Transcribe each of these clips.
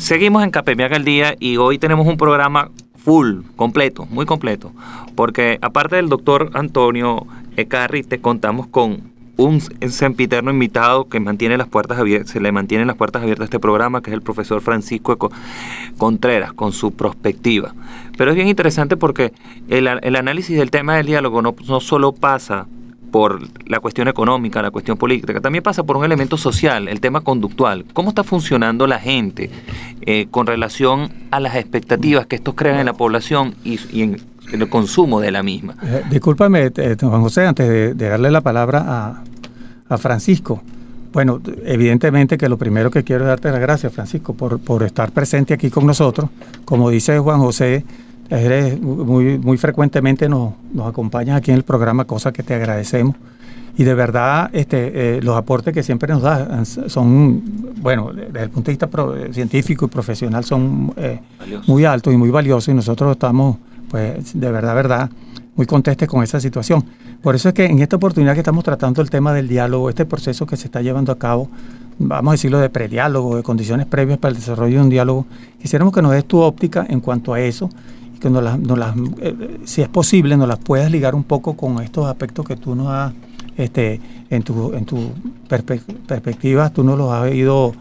Seguimos en Capemiac al Día y hoy tenemos un programa full, completo, muy completo, porque aparte del doctor Antonio Ecarry, te contamos con un sempiterno invitado que mantiene las puertas abiertas, se le mantienen las puertas abiertas a este programa, que es el profesor Francisco Contreras, con su perspectiva. Pero es bien interesante porque el análisis del tema del diálogo no solo pasa por la cuestión económica, la cuestión política, también pasa por un elemento social, el tema conductual. ¿Cómo está funcionando la gente con relación a las expectativas que estos crean en la población y en el consumo de la misma? Discúlpame, Juan José, antes de darle la palabra a Francisco. Bueno, evidentemente que lo primero que quiero es darte las gracias, Francisco, por estar presente aquí con nosotros. Como dice Juan José, eres muy frecuentemente nos acompañas aquí en el programa, cosa que te agradecemos. Y de verdad, los aportes que siempre nos das son, bueno, desde el punto de vista científico y profesional, son muy altos y muy valiosos, y nosotros estamos, pues, de verdad, muy contentos con esa situación. Por eso es que en esta oportunidad que estamos tratando el tema del diálogo, este proceso que se está llevando a cabo, vamos a decirlo, de prediálogo, de condiciones previas para el desarrollo de un diálogo, quisiéramos que nos des tu óptica en cuanto a eso, y que si es posible, nos las puedas ligar un poco con estos aspectos que tú nos has, en tu perspectiva, tú nos los has ido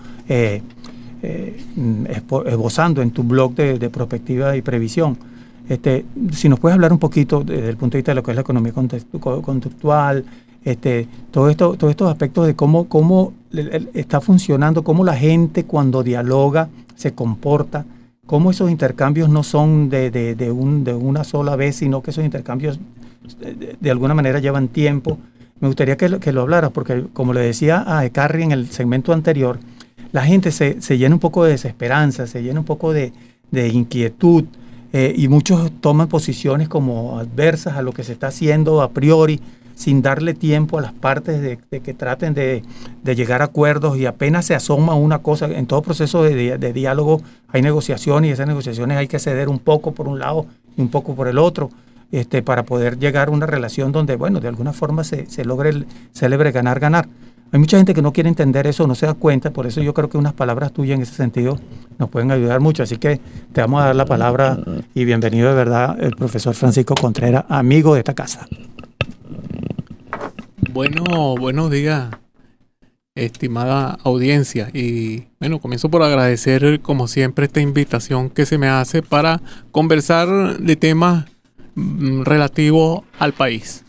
esbozando en tu blog de prospectiva y previsión. Si nos puedes hablar un poquito desde el punto de vista de lo que es la economía conductual, todos estos aspectos de cómo está funcionando, cómo la gente cuando dialoga se comporta, cómo esos intercambios no son de una sola vez, sino que esos intercambios de alguna manera llevan tiempo. Me gustaría que lo hablaras, porque como le decía a Ecarry en el segmento anterior, la gente se llena un poco de desesperanza, se llena un poco de inquietud, y muchos toman posiciones como adversas a lo que se está haciendo a priori, sin darle tiempo a las partes de que traten de llegar a acuerdos, y apenas se asoma una cosa. En todo proceso de diálogo hay negociaciones, y esas negociaciones hay que ceder un poco por un lado y un poco por el otro, para poder llegar a una relación donde, bueno, de alguna forma se logre el célebre ganar-ganar. Hay mucha gente que no quiere entender eso, no se da cuenta, por eso yo creo que unas palabras tuyas en ese sentido nos pueden ayudar mucho. Así que te vamos a dar la palabra, y bienvenido de verdad el profesor Francisco Contreras, amigo de esta casa. Bueno, buenos días, estimada audiencia. Y bueno, comienzo por agradecer, como siempre, esta invitación que se me hace para conversar de temas relativos al país.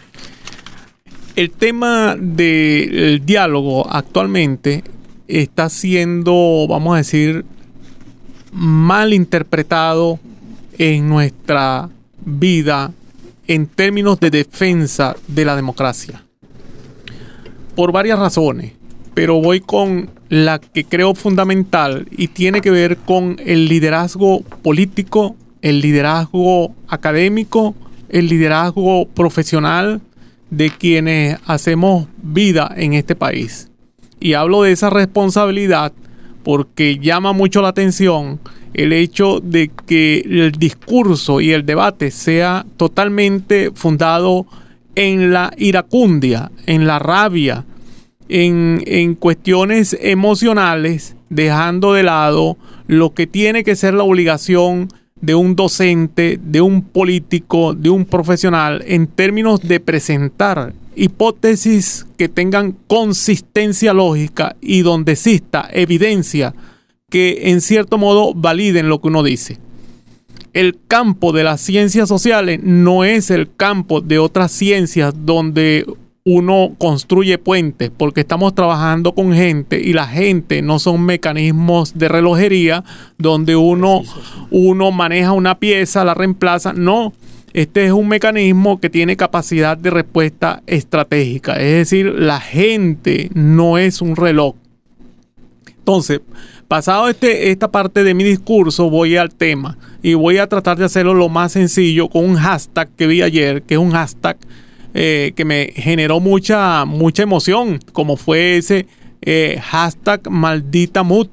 El tema del diálogo actualmente está siendo, vamos a decir, mal interpretado en nuestra vida en términos de defensa de la democracia. Por varias razones, pero voy con la que creo fundamental y tiene que ver con el liderazgo político, el liderazgo académico, el liderazgo profesional de quienes hacemos vida en este país. Y hablo de esa responsabilidad porque llama mucho la atención el hecho de que el discurso y el debate sea totalmente fundado en la iracundia, en la rabia, en cuestiones emocionales, dejando de lado lo que tiene que ser la obligación de un docente, de un político, de un profesional, en términos de presentar hipótesis que tengan consistencia lógica y donde exista evidencia que en cierto modo validen lo que uno dice. El campo de las ciencias sociales no es el campo de otras ciencias donde uno construye puentes, porque estamos trabajando con gente y la gente no son mecanismos de relojería donde uno maneja una pieza, la reemplaza. No, este es un mecanismo que tiene capacidad de respuesta estratégica, es decir, la gente no es un reloj. Entonces, pasado esta parte de mi discurso, voy al tema y voy a tratar de hacerlo lo más sencillo con un hashtag que vi ayer, que es un hashtag que me generó mucha emoción, como fue ese hashtag maldita mut.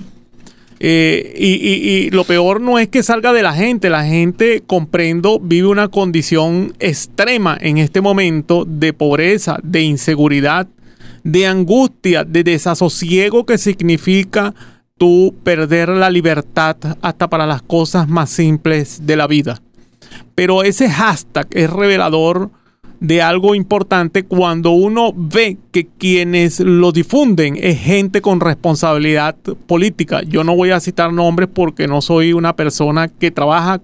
Y lo peor no es que salga de la gente comprendo, vive una condición extrema en este momento de pobreza, de inseguridad, de angustia, de desasosiego que significa tú perder la libertad hasta para las cosas más simples de la vida. Pero ese hashtag es revelador de algo importante cuando uno ve que quienes lo difunden es gente con responsabilidad política. Yo no voy a citar nombres porque no soy una persona que trabaja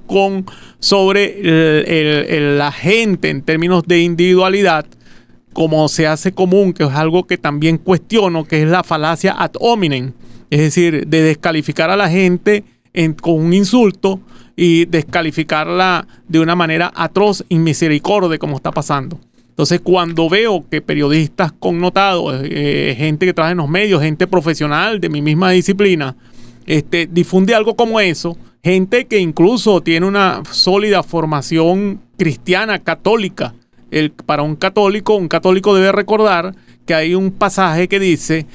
sobre la gente en términos de individualidad, como se hace común, que es algo que también cuestiono, que es la falacia ad hominem, es decir, de descalificar a la gente con un insulto y descalificarla de una manera atroz y misericorde como está pasando. Entonces, cuando veo que periodistas connotados, gente que trabaja en los medios, gente profesional de mi misma disciplina, difunde algo como eso, gente que incluso tiene una sólida formación cristiana, católica. Para un católico debe recordar que hay un pasaje que dice,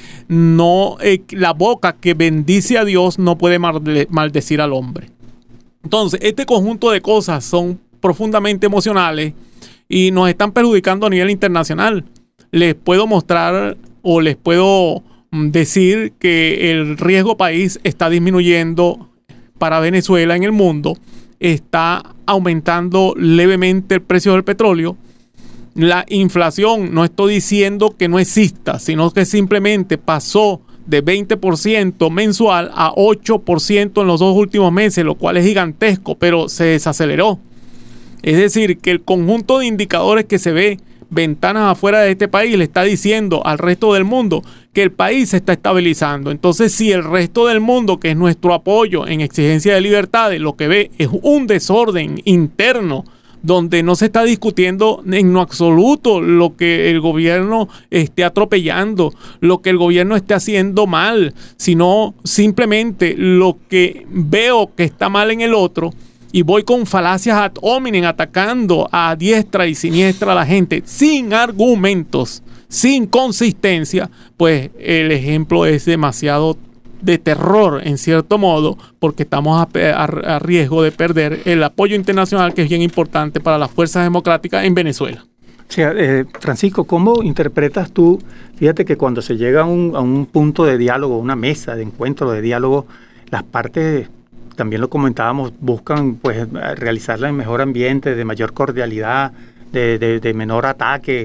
la boca que bendice a Dios no puede maldecir al hombre. Entonces, este conjunto de cosas son profundamente emocionales y nos están perjudicando a nivel internacional. Les puedo mostrar o les puedo decir que el riesgo país está disminuyendo para Venezuela en el mundo, está aumentando levemente el precio del petróleo. La inflación, no estoy diciendo que no exista, sino que simplemente pasó de 20% mensual a 8% en los 2 últimos meses, lo cual es gigantesco, pero se desaceleró. Es decir, que el conjunto de indicadores que se ve ventanas afuera de este país le está diciendo al resto del mundo que el país se está estabilizando. Entonces, si el resto del mundo, que es nuestro apoyo en exigencia de libertades, lo que ve es un desorden interno, donde no se está discutiendo en lo absoluto lo que el gobierno esté atropellando, lo que el gobierno esté haciendo mal, sino simplemente lo que veo que está mal en el otro, y voy con falacias ad hominem atacando a diestra y siniestra a la gente sin argumentos, sin consistencia, pues el ejemplo es demasiado de terror en cierto modo, porque estamos a riesgo de perder el apoyo internacional, que es bien importante para las fuerzas democráticas en Venezuela. O sea, Francisco, ¿cómo interpretas tú? Fíjate que cuando se llega a un punto de diálogo, una mesa de encuentro de diálogo, las partes, también lo comentábamos, buscan pues realizarla en mejor ambiente, de mayor cordialidad, de menor ataque,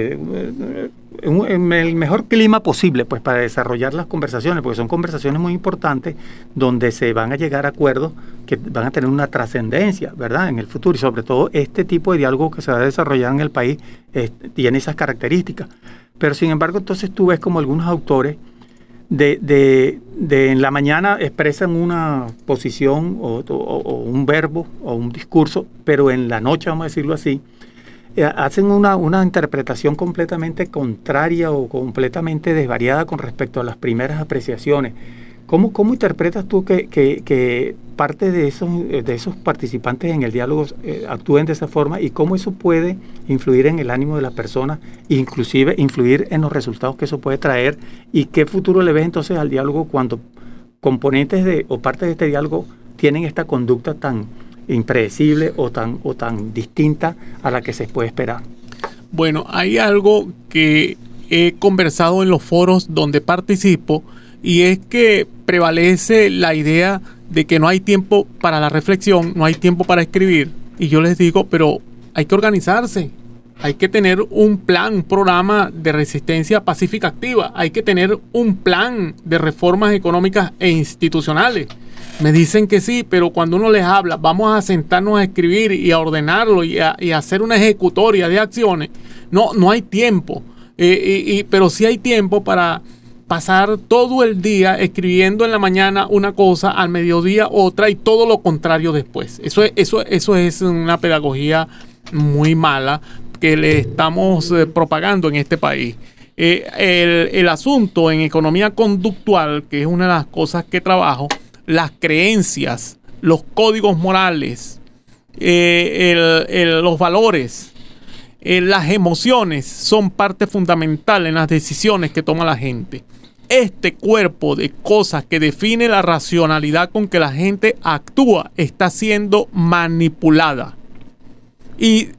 en el mejor clima posible pues para desarrollar las conversaciones, porque son conversaciones muy importantes donde se van a llegar a acuerdos que van a tener una trascendencia, ¿verdad?, en el futuro, y sobre todo este tipo de diálogo que se va a desarrollar en el país tiene esas características. Pero sin embargo, entonces tú ves como algunos autores en la mañana expresan una posición o un verbo o un discurso, pero en la noche, vamos a decirlo así, hacen una interpretación completamente contraria o completamente desvariada con respecto a las primeras apreciaciones. ¿Cómo interpretas tú que parte de esos participantes en el diálogo actúen de esa forma, y cómo eso puede influir en el ánimo de las personas, inclusive influir en los resultados que eso puede traer, y qué futuro le ves entonces al diálogo cuando componentes o partes de este diálogo tienen esta conducta tan impredecible o tan distinta a la que se puede esperar? Bueno, hay algo que he conversado en los foros donde participo, y es que prevalece la idea de que no hay tiempo para la reflexión, no hay tiempo para escribir. Y yo les digo, pero hay que organizarse, hay que tener un plan, un programa de resistencia pacífica activa, hay que tener un plan de reformas económicas e institucionales. Me dicen que sí, pero cuando uno les habla, vamos a sentarnos a escribir y a ordenarlo y a hacer una ejecutoria de acciones, no hay tiempo. Pero sí hay tiempo para pasar todo el día escribiendo en la mañana una cosa, al mediodía otra, y todo lo contrario después. Eso es una pedagogía muy mala que le estamos propagando en este país. El asunto en economía conductual, que es una de las cosas que trabajo, las creencias, los códigos morales, los valores, las emociones son parte fundamental en las decisiones que toma la gente. Este cuerpo de cosas que define la racionalidad con que la gente actúa está siendo manipulada. Y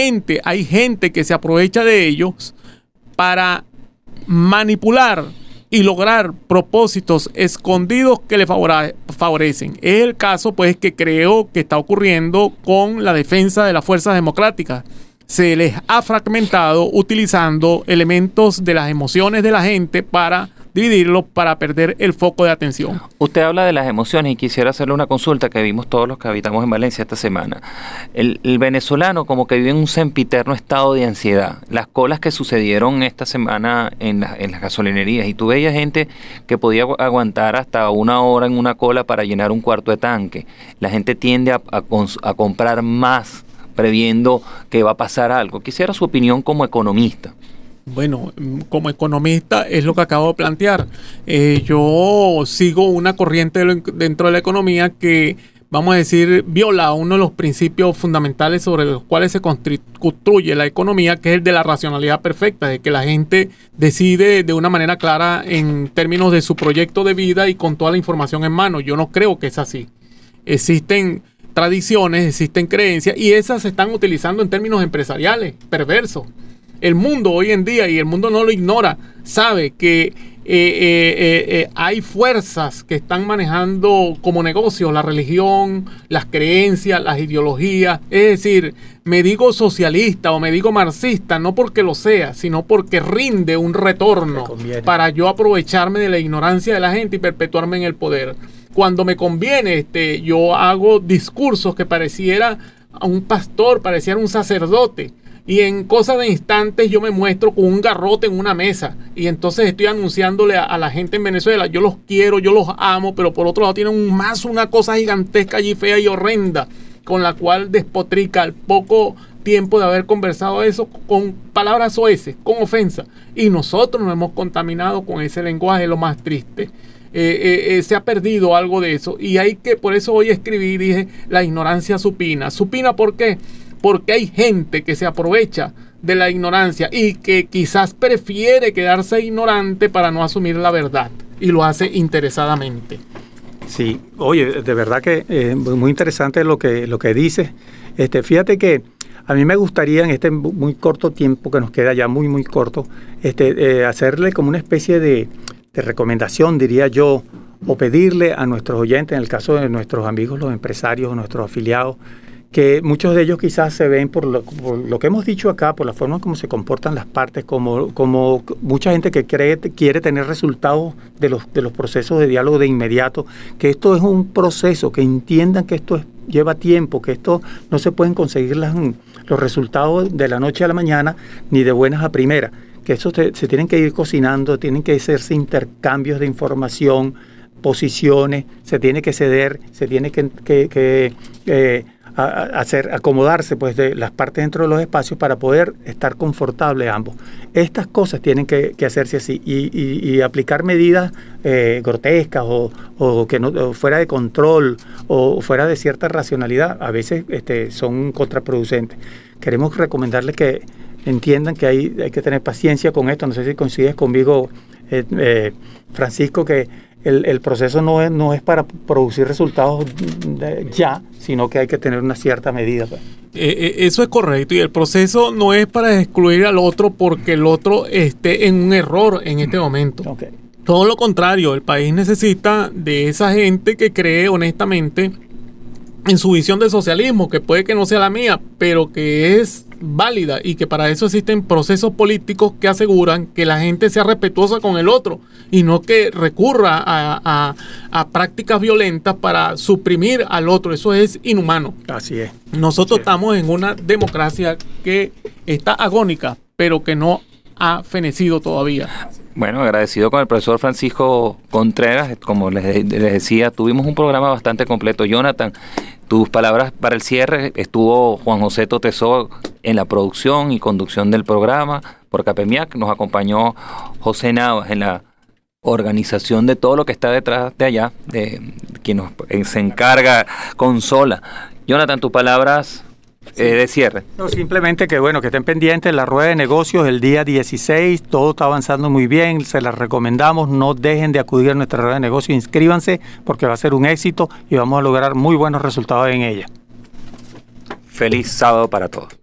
hay gente que se aprovecha de ellos para manipular y lograr propósitos escondidos que le favorecen. Es el caso, pues, que creo que está ocurriendo con la defensa de las fuerzas democráticas. Se les ha fragmentado utilizando elementos de las emociones de la gente para dividirlo, para perder el foco de atención. Usted habla de las emociones y quisiera hacerle una consulta que vimos todos los que habitamos en Valencia esta semana. El venezolano como que vive en un sempiterno estado de ansiedad. Las colas que sucedieron esta semana en las gasolinerías, y tú veías gente que podía aguantar hasta 1 hora en una cola para llenar un cuarto de tanque. La gente tiende a comprar más, previendo que va a pasar algo. Quisiera su opinión como economista. Bueno, como economista es lo que acabo de plantear. Yo sigo una corriente dentro de la economía que, vamos a decir, viola uno de los principios fundamentales sobre los cuales se construye la economía, que es el de la racionalidad perfecta, de que la gente decide de una manera clara en términos de su proyecto de vida y con toda la información en mano. Yo no creo que es así. Existen tradiciones, existen creencias y esas se están utilizando en términos empresariales perversos. El mundo hoy en día, y el mundo no lo ignora, sabe que hay fuerzas que están manejando como negocio la religión, las creencias, las ideologías. Es decir, me digo socialista o me digo marxista, no porque lo sea, sino porque rinde un retorno para yo aprovecharme de la ignorancia de la gente y perpetuarme en el poder. Cuando me conviene, yo hago discursos que pareciera a un pastor, pareciera un sacerdote. Y en cosa de instantes yo me muestro con un garrote en una mesa y entonces estoy anunciándole a la gente en Venezuela: yo los quiero, yo los amo, pero por otro lado tienen una cosa gigantesca allí, fea y horrenda, con la cual despotrica al poco tiempo de haber conversado eso con palabras soeces, con ofensa. Y nosotros nos hemos contaminado con ese lenguaje, lo más triste. Se ha perdido algo de eso y por eso hoy escribí, dije, la ignorancia supina. ¿Supina por qué? Porque hay gente que se aprovecha de la ignorancia y que quizás prefiere quedarse ignorante para no asumir la verdad, y lo hace interesadamente. Sí, oye, de verdad que muy interesante lo que dices. Fíjate que a mí me gustaría en este muy corto tiempo que nos queda ya, muy corto, hacerle como una especie de recomendación, diría yo, o pedirle a nuestros oyentes, en el caso de nuestros amigos, los empresarios, nuestros afiliados, que muchos de ellos quizás se ven por lo que hemos dicho acá, por la forma como se comportan las partes, como mucha gente que quiere tener resultados de los procesos de diálogo de inmediato, que esto es un proceso, que entiendan que esto lleva tiempo, que esto no se pueden conseguir los resultados de la noche a la mañana ni de buenas a primeras, que eso se tienen que ir cocinando, tienen que hacerse intercambios de información, posiciones, se tiene que ceder, se tiene que acomodarse pues de las partes dentro de los espacios para poder estar confortables ambos. Estas cosas tienen que hacerse así y aplicar medidas grotescas o que no fuera de control o fuera de cierta racionalidad a veces son contraproducentes. Queremos recomendarles que entiendan que hay que tener paciencia con esto. No sé si coincides conmigo, Francisco, que el proceso no es para producir resultados ya, sino que hay que tener una cierta medida. Eso es correcto, y el proceso no es para excluir al otro porque el otro esté en un error en este momento. Okay. Todo lo contrario, el país necesita de esa gente que cree honestamente en su visión de socialismo, que puede que no sea la mía, pero que es válida, y que para eso existen procesos políticos que aseguran que la gente sea respetuosa con el otro y no que recurra a prácticas violentas para suprimir al otro. Eso es inhumano. Así es. Nosotros estamos en una democracia que está agónica, pero que no ha fenecido todavía. Bueno, agradecido con el profesor Francisco Contreras. Como les decía, tuvimos un programa bastante completo. Jonathan, tus palabras para el cierre. Estuvo Juan José Totesó en la producción y conducción del programa por Capemiac. Nos acompañó José Navas en la organización de todo lo que está detrás de allá, de quien se encarga consola. Jonathan, tus palabras de cierre. No, simplemente que estén pendientes. La rueda de negocios el día 16, todo está avanzando muy bien, se las recomendamos, no dejen de acudir a nuestra rueda de negocios, inscríbanse porque va a ser un éxito y vamos a lograr muy buenos resultados en ella. Feliz sábado para todos.